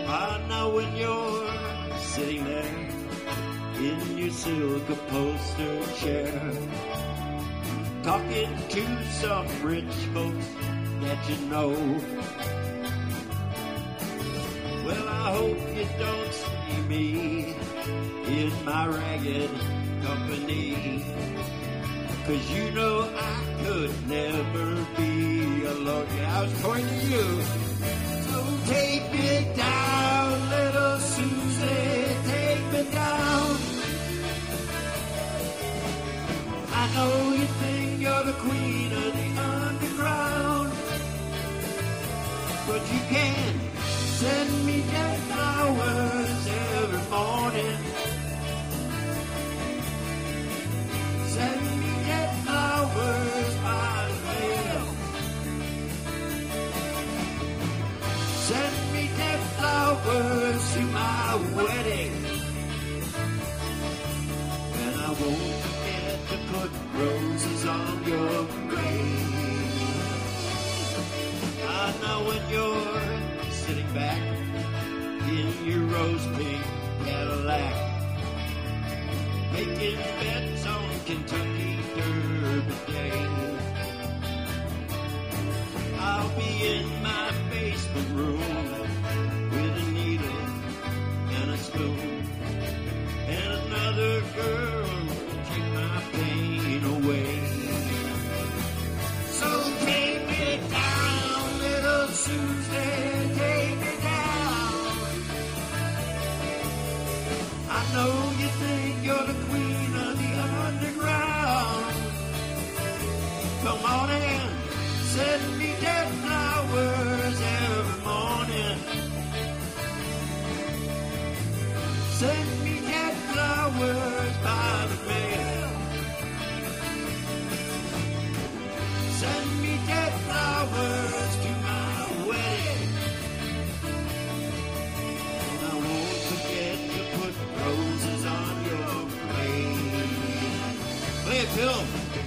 Ah, now when you're sitting there in your silk upholstered chair, talking to some rich folks that you know, well, I hope you don't see me in my ragged company, 'cause you know I could never be alone. Yeah, I was pointing to you. So take me down, little Susie, take me down. I know you think you're the queen of the underground, but you can send me dead flowers every morning. Send me dead flowers by the mail. Send me dead flowers to my wedding, and I won't forget to put roses on your grave. I know when you're sitting back in your rose pink Cadillac, making bets on Kentucky Derby Day, I'll be in my basement room with a needle and a spoon, and another girl will take my pain away. So take me down, little Susie, take me down. I know you think you're the queen of the underground. Come on in, send me dead flowers every morning. Send me dead flowers by the mail. Send me dead flowers to my wedding, and I won't forget to put roses on your grave. Play it, Phil.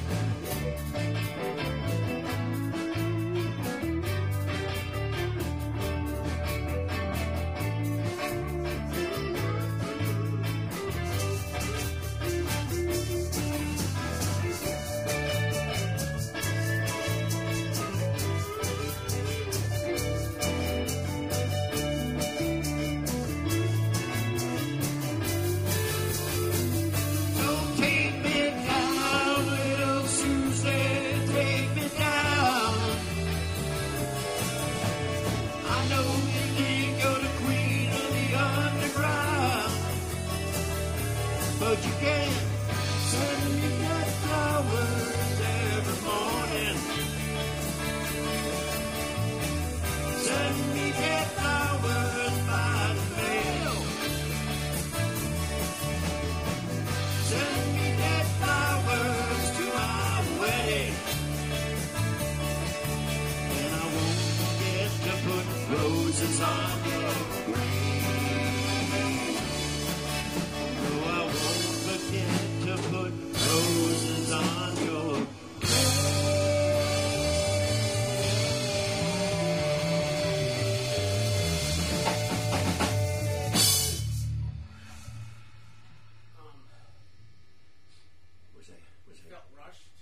But you can send me dead flowers every morning. Send me dead flowers by the mail. Send me dead flowers to our wedding, and I won't forget to put roses on your grave. No, I won't forget to put roses on your Where's that? Rush?